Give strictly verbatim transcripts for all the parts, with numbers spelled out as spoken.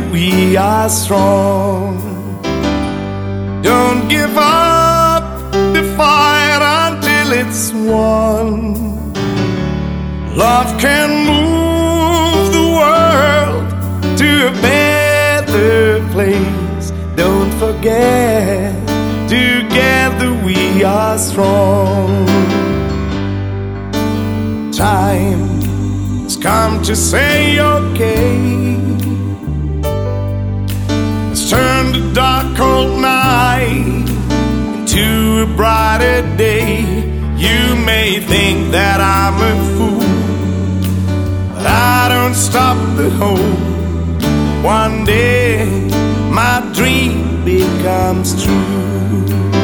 we are strong. Don't give up the fight until it's won. Love can move the world to a better place. Don't forget, together we are strong. Time has come to say okay. Let's turn the dark cold night into a brighter day. You may think that I'm a fool, but I don't stop the hope. One day my dream becomes true.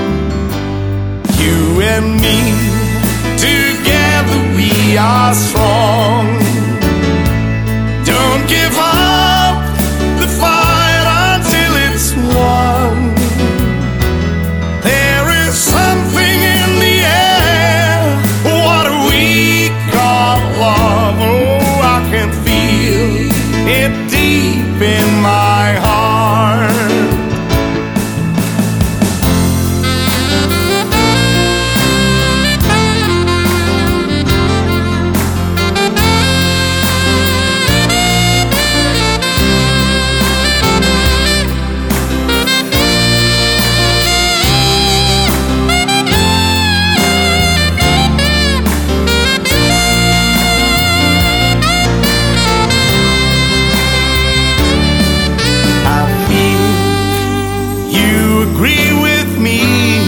You and me, together we are strong. Don't give up the fight until it's won. There is something in the air, what we call love. Oh, I can feel it deep in my heart. Agree with me,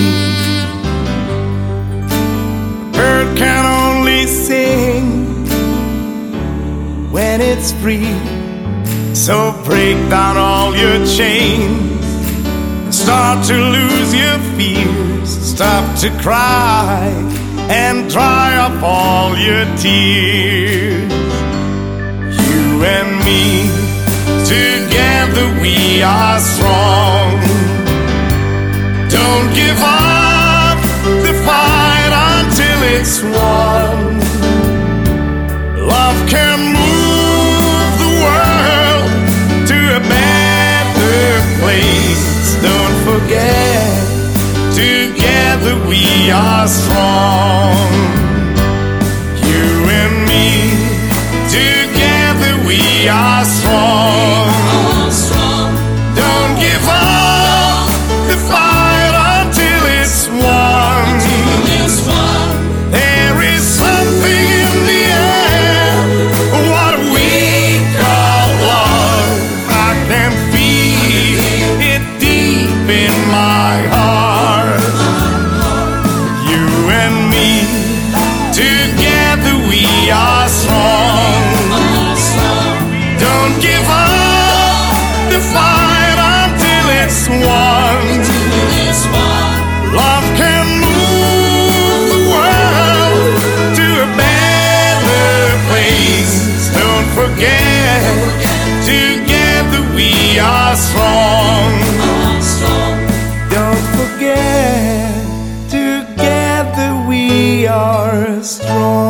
a bird can only sing when it's free. So break down all your chains and start to lose your fears. Stop to cry and dry up all your tears. You and me, together we are strong. Don't give up the fight until it's won. Love can move the world to a better place. Don't forget, together we are strong. You and me, together we are strong. Don't give up the fight. There is something in the air, what we call love. I can feel it deep in my heart. You and me, together we are strong. Don't give up the fight until it's won. Love can move the world to a better place. Don't forget, together we are strong. Don't forget, together we are strong.